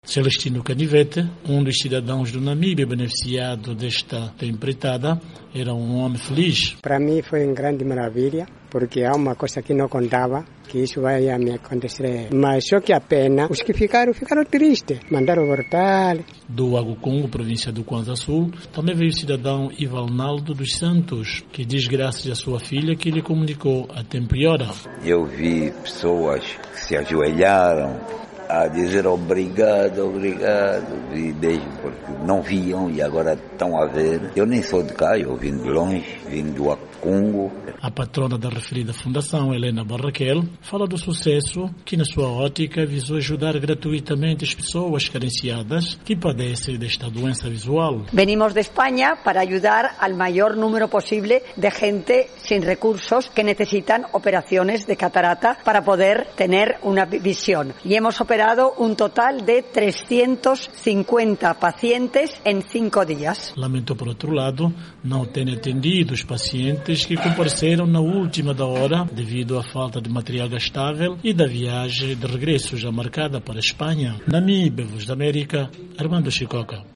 Celestino Canivete, um dos cidadãos do Namíbia beneficiado desta empreitada, era um homem feliz. Para mim foi uma grande maravilha, porque há uma coisa que não contava, que isso vai me acontecer. Mas só que a pena, os que ficaram tristes, mandaram voltar. Do Agucongo, província do Kwanza Sul, também veio o cidadão Ivalnaldo dos Santos, que diz graças à sua filha que lhe comunicou a tempo e hora. Eu vi pessoas que se ajoelharam a dizer obrigado, vi mesmo, porque não viam e agora estão a ver. Eu nem sou de cá, eu vim de longe, vim do Acongo. A patrona da referida fundação, Helena Barraquel, fala do sucesso que, na sua ótica, visou ajudar gratuitamente as pessoas carenciadas que padecem desta doença visual. Venimos de España para ayudar al mayor número posible de gente sin recursos que necesitan operaciones de catarata para poder tener una visión. Y hemos operado un total de 350 pacientes en 5 días. Lamento, por outro lado, não ter atendido os pacientes que compareceram na última da hora devido à falta de material gastável e da viagem de regresso já marcada para a Espanha. Namíbia, Voz da América, Armando Chicoca.